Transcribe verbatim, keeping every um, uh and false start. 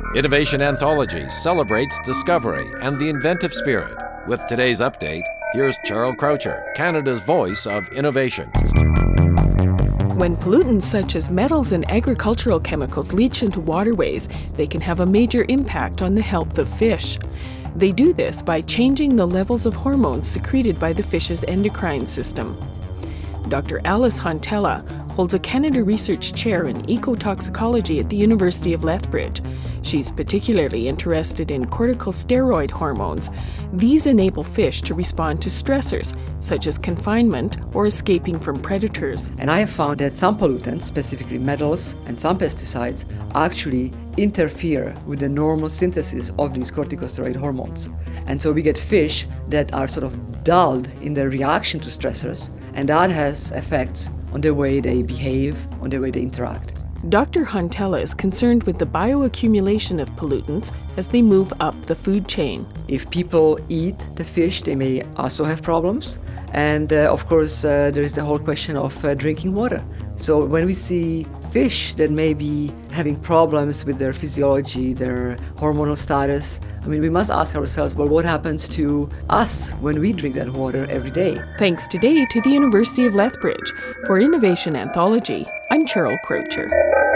Innovation Anthology celebrates discovery and the inventive spirit. With today's update, here's Cheryl Croucher, Canada's voice of innovation. When pollutants such as metals and agricultural chemicals leach into waterways, they can have a major impact on the health of fish. They do this by changing the levels of hormones secreted by the fish's endocrine system. Doctor Alice Hontella holds a Canada Research Chair in Ecotoxicology at the University of Lethbridge. She's particularly interested in corticosteroid hormones. These enable fish to respond to stressors, such as confinement or escaping from predators. And I have found that some pollutants, specifically metals and some pesticides, actually interfere with the normal synthesis of these corticosteroid hormones. And so we get fish that are sort of dulled in their reaction to stressors, and that has effects on the way they behave, on the way they interact. Doctor Hontella is concerned with the bioaccumulation of pollutants as they move up the food chain. If people eat the fish, they may also have problems. And uh, of course, uh, there is the whole question of uh, drinking water. So when we see fish that may be having problems with their physiology, their hormonal status, I mean, we must ask ourselves, well, what happens to us when we drink that water every day? Thanks today to the University of Lethbridge. For Innovation Anthology, I'm Cheryl Croucher.